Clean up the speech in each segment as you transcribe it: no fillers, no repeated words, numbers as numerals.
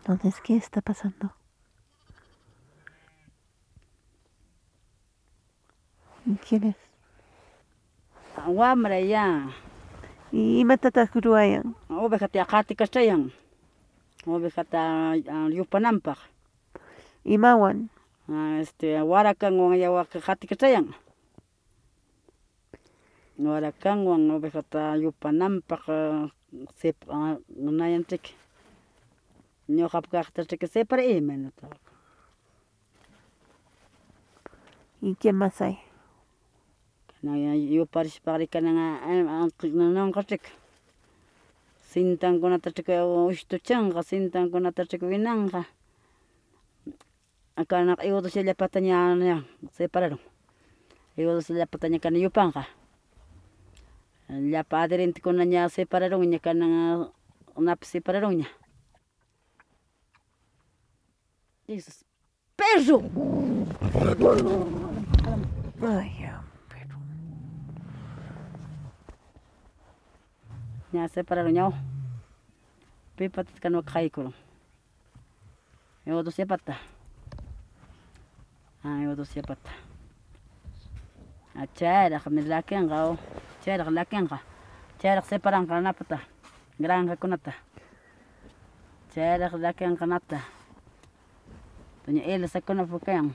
Entonces, ¿qué está pasando? ¿Quién es? Wamra ya. Imatata huruwayan. Ovejata qhaticachayan. Ovejata yupananpaq. Imawan. Warakanwan yawaqa qhaticachayan. Warakanwan ovejata yupananpaq nayanchik. Ñuqaqa kaqtachik separa imanata. ¿Y qué más hay? Yuparishpaqri nananqachik. Sintankunatachik ushtuchanqa, sintankunatachik winanqa. Kana iwudusillapata ña separaron. Iwudusillapata ña kana yupanqa. Llapa adherentekuna ña separaron ña kanan napi separaron ña. Jesus. Perro! Ay, ya, pero... Ña separaron ña. Pipatat kanu khaykuro. Iwudusyapata. Iwudusyapata. Chayraq lakinqa chayraq lakinqa. Chayraq separanqa napata. Granjakunata. Chayraq lakinqa nata. Doña Elsakuna pukayan.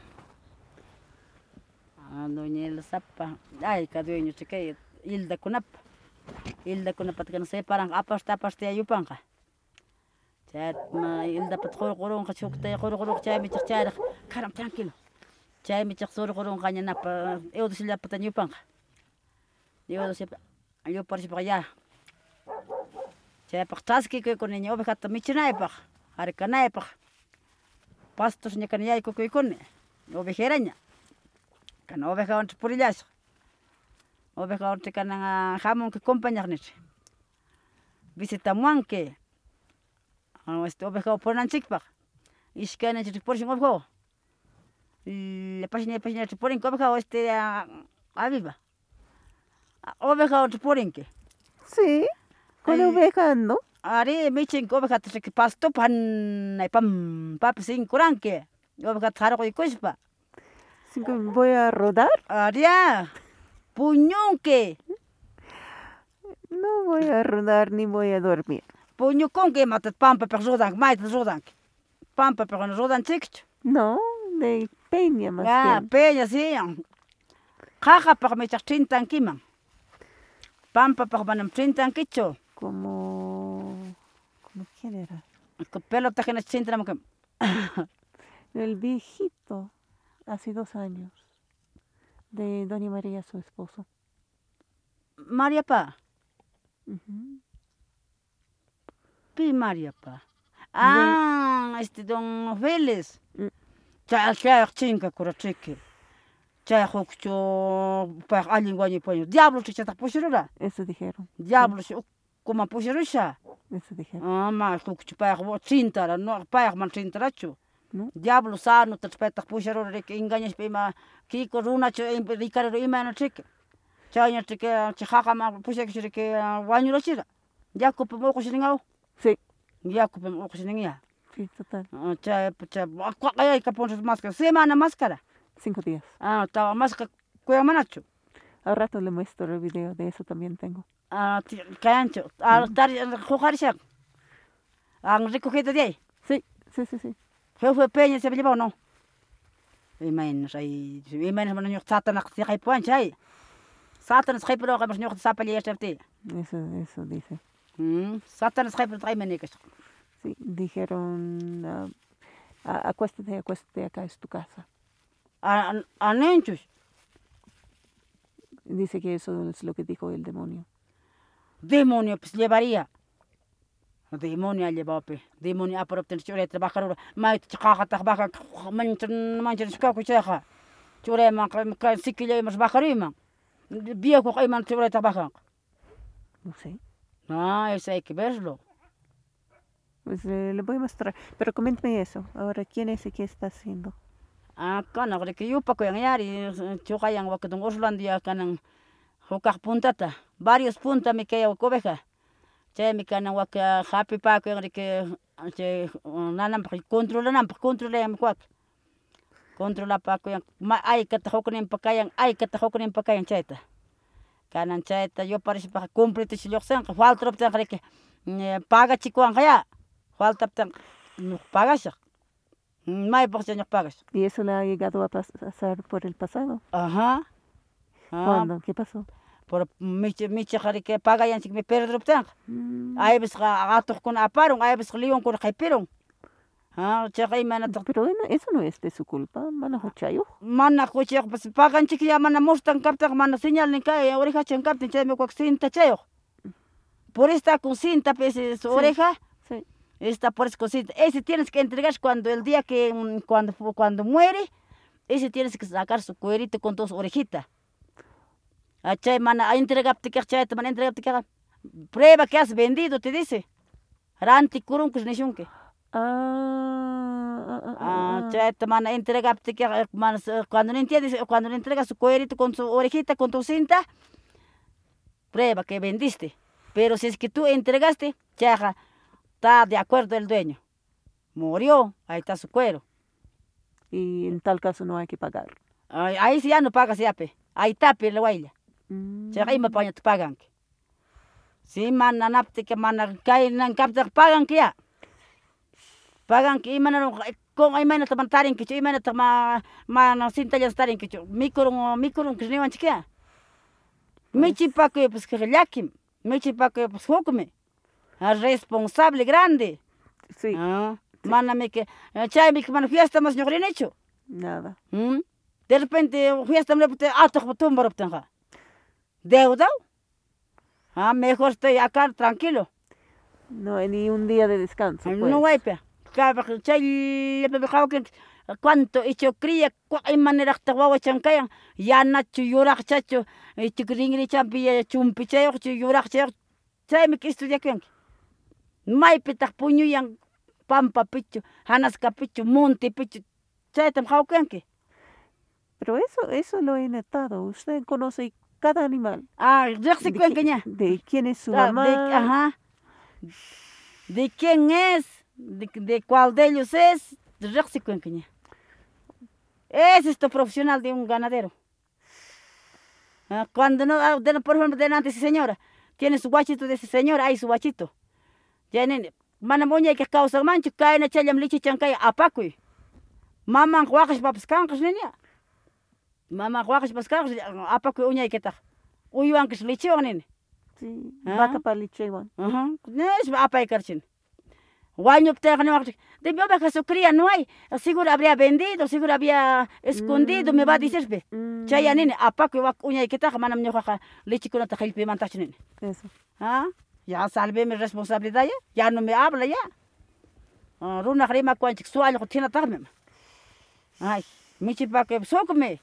Doña Elsapa. Ayka dueño chikay Hildakunapa. Hildakunapata kana separanqa apashta yupanqa. Chayma Hildapat qurqurunqa chuktay qurquruq chaymi chayraq karam tranquilo. Chaymi surqurunqa ña napa iwdusillapata yupanqa. Iwdusillapata yuparishpaqa ya. Chaypaq ch'askikuykuni ña ovejata michinaypaq, harkanaypaq. Pastos ña kana yaykukuykuni ovejeraña. Kana ovejawanchik purillashqa. Ovejawanchik kanan hamunki compañaqnichik. Visitamunki. Ovejawan purinanchikpaq. Ishkayninchik purishan ovejawan. Pashnachik purinki ovejawan aviva. Ovejawanchik purinki. Sí, con oveja ando. Ari michinki ovejata pastopa hanay pampapi sinkuranki. Ovejata harquykushpa. Voy a rodar. Aria, puñunki. No voy a rodar ni voy a dormir. Puñukunki imatat pampapi rodanki, mayta rodanki. Pampapi rodanchikchu. No, de peña más bien. Peña, sí. Qaqapaq michaq chintankiman. Pampapaq manam chintankichu. Como quién era? Pelota hina chintramanki. El viejito, hace 2 años, de Doña María, su esposo. María Pa. Ujú. Pi María Pa. Don Vélez. Mm. Chayaq chinka kurachiki. Chayaq hukchu paq allin wañupañu. Diablo chichataq pushirura. Eso dijeron. Diablo ukkuman pushirusha. Eso dijeron. Ma hukchu payaq chintara, no payaq man chintarachu. ¿No? Diablo sanuta paytaq pushirura engañashpa ima kiko runachu rikaruru imanachiki. Chayñachik chay haqaman pushakishiriki wañurachira. Yakupi uqushiringaw. Sí. Yakupi uqushiringa. Sí, total. Chay qaqayayka punchas máscara. Semana máscara. 5 días. Tawa máscara kuyamanachu. Al rato le muestro el video, de eso también tengo. Kayanchu. Jugarishak. Recogido de ahí. Sí, sí, sí, sí. Fue peña se llevó no. Imaginas ahí. Imaginas man ñoq satanas hay puancha ahí. Satanas hay pero que ñoq sapali este. Eso dice. Satanas hay pero trae menicas. Sí, dijeron, acuéstate, acá es tu casa. Anenchus. Dice que eso es lo que dijo el demonio. Demonio, pues llevaría. Demonio llevó, demonio por obtener chore trabajar. Mai chaqata baja manchan skaku chaja. Chore man kan sikile mas bajarima. Viejo hay man chore trabajar. No sé. Eso hay que verlo. Pues le voy a mostrar. Pero coméntame eso. Ahora, ¿quién es y qué está haciendo? Kana que yo paco yang yari chukayang wakatong Oslandia kanang hukak puntata. Varios punta me kaya oveja. Chay mi kana waka happy paco yang que chay nananpaq controlananpaq controlapakuyan aykata hukninpa kayan chayta kanan chayta yuparishpa cumplitush lluqsinqa faltaruptinqa pagachikuwanqaya faltaptin pagashaq maypaq chay ñuqa pagash. ¿Y eso le ha llegado a pasar por el pasado? Ajá. ¿Cuándo? ¿Qué pasó? Por michiqa pagayanchikmi perduruptinqa hay veces atuqkuna aparun hay veces liyunkuna qhipirun chayqa imanataq Pero eso no es de su culpa, mana huchayuq. mana huchayuq pues paganchik ya mana mustan kaptinqa mana señal nin kay orejachan kaptin chaymi cinta chayuq por está con cinta pues su oreja Sí. está por eso con cinta ese tienes que entregar cuando el día que cuando muere ese tienes que sacar su cuerito con tus orejitas chay mana entregaptikiqa chayta mana entregaptikiqa prueba que has vendido te dice ranti kurunkush nishunki chayta mana entregaptikiqa mana cuando no entiendes cuando le entregas su cuerito con su orejita con tu cinta prueba que vendiste pero si es que tú entregaste chayqa está de acuerdo el dueño murió ahí está su cuero Y en tal caso no hay que pagar. ahí sí ya no pagas ya pe ahí está pe la guayla chayqa ima pañata paganki si mana naptika mana kaynan kaptiqa paganki ya paganki imanata mana tarinkichu imanata mana cintallas tarinkichu mikurunkish niwanchik ya michipakuypis llakim michipakuypis hukmi responsable grande Sí. Manami que chaymi mana fiesta mas ñuqa rinichu Nada. de repente fiesta atuq tumbaruptinqa deudado mejor estoy acá tranquilo No hay ni un día de descanso. Pues. no hay pe chayllapi qhawkin cuánto hecho cría imaniraqtaq wawachan kayan yanachu yuraqchachu rinrichanpi chumpichayuqchu yuraqchayuq chaymi que estudiakuyanki maypitaq puñuyan pampapichu hanaskapichu montepichu chaytam qhawkuyanki Pero eso lo he notado. Usted conoce cada animal. Riqsikuyanki ña De quién es su mamá. De quién es de cuál de ellos es riqsikuyanki ña ese es tu profesional de un ganadero cuando no por ejemplo delante esa señora tiene su guachito de esa señora hay su guachito ya nene mana muñayqa kawsanmanchu kayna chayllam lichichan kay apakuy mamanqa waqashpapas kanqash niña mamanqa waqashpapas kanqash apakuy uñaykitaqa uywankish lichiwan nini Sí. Vaca para lichewan. Nesh apaykarchin wañuptiqa niwanchik de mi oveja su cría no hay seguro habría vendido seguro había escondido me va a decirpe chaya nini apakuy uñaykitaqa manam ñuqaqa lichikunata qillpimantachu nini Eso. ya salvé mi responsabilidad ya no me habla ya runaq rimakuanchik su allqu thinataqmi ay michipaka sukmi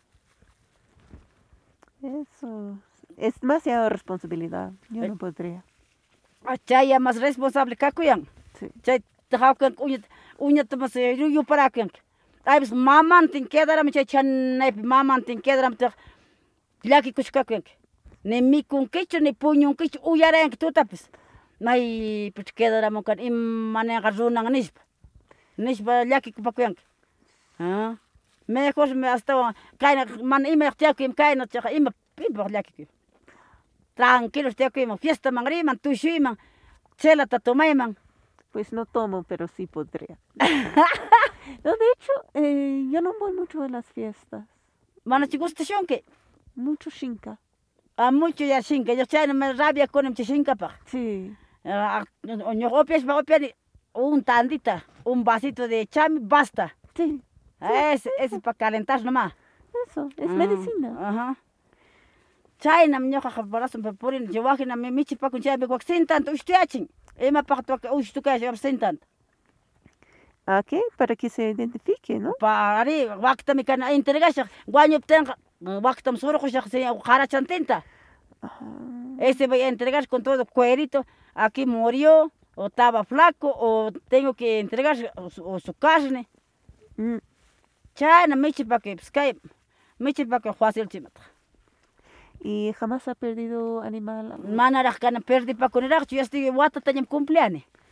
Eso. Es demasiada responsabilidad. Yo no podría. chaya más responsable kakuyan Sí. chay taqawkan uñata mas yuparakuyanki aypis mamantin quedarami chay chanaypi mamantin quedarami llakikushkakuyanki ni mikunkichu ni puñunkichu uyarayanki tutapis maypichu quedaramunkan imanenqa runan nishpa llakikupakuyanki mejor astawan kayna mana imayaq tiyakuymi kayna chayqa imapaq llakikuy tranquilos tiyakuyman fiestaman riman tushuyman chelata tomayman Pues no tomo, pero sí podría. No, de hecho, yo no voy mucho a las fiestas. Manachi gustashunki Mucho shinka. mucho ya shinka yo chayna me rabia kunim shinkapaq Sí. ñuqa upiani un tandita un vasito de chami basta Sí. ese es para calentar nomás Eso. Es medicina. chaynam ñuqaqa brazo purini wajinami michipakun chaymi sintanta ushtuyachin imapaqtaq ushtukaycha sintanta ¿A qué? Para que se identifique, ¿no? ari waqtami kana entregashaq wañuptinqa waqtam surqushaq qarachantinta ese voy a entregar con todo cuerito aquí murió o estaba flaco o tengo que entregar su carne chayna michipaka kay michipaka fácil chimata ¿Y jamás ha perdido animal? manaraq kana perdipakuniraqchu yasti watatañam cumpleani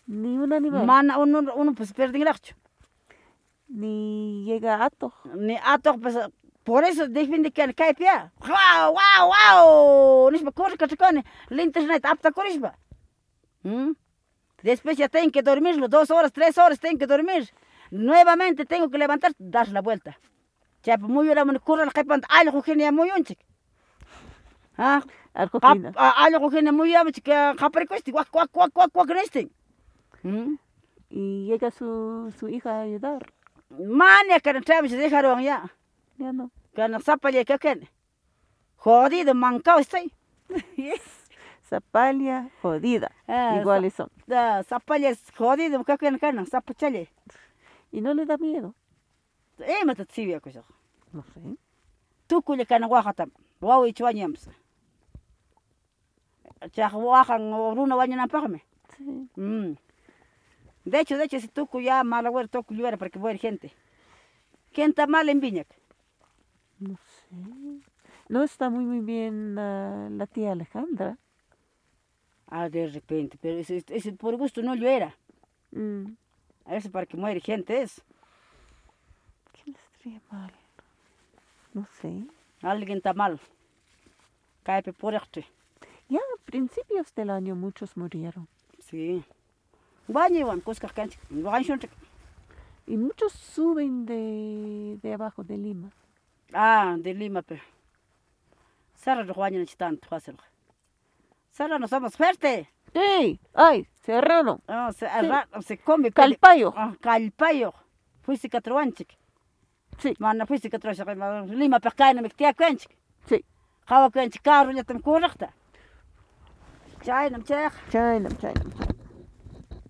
Ni un animal. Mana uno pues perdingracho. Ni llega ato. Ni ato pues por eso defende que cae pia. Wow, wow, wow. Nisba corre cachacone. La internet apta corrisba. Después ya tengo que dormirlo 2 horas, 3 horas tengo que dormir. Nuevamente tengo que levantar, dar la vuelta. Ya muy bien, me corre la capan, algo genia muy onchic. Ah, Algo fina. algo genia muy bien, chica, capricosti, guac, guac, guac, guac, guac, neste. Y llega su hija a ayudar. Mania que no trae, se dejaron ya. Ya no. Que no sapa ya que ken. Jodido, mancao estoy. Zapalia jodida. Iguales son. Zapalla es jodido, que ken, zapachale. Y no le da miedo. Me te tsibia cosa. No sé. Tú cuya que no guajatam. Guau y chuañams. Chaj guajan o runa bañan págame. Sí. De hecho, si tú ya mala güera, tú cuya para que voy gente. ¿Quién está mal en Viñac? No sé. No está muy bien la tía Alejandra. De repente, pero ese por gusto no lo era. Eso para que muere gente es. ¿Quién estaría mal? No sé. Alguien está mal. Cae por esto. Ya a principios del año muchos murieron. Sí. Baño van, cosas cancha. Y muchos suben de abajo de Lima. De Lima, pero. Sara no juega ni tanto, fácil. Sara no somos fuerte. ¡Ey! ¡Ay! Serrano. Se come. Calpayo. Calpayo. Fuiste catruanchic. Sí. Mana fuiste catruanchic. Lima, pero cae no me queda canchic. Sí. Java canchic, carro ya te me correcta. Chai, no me China.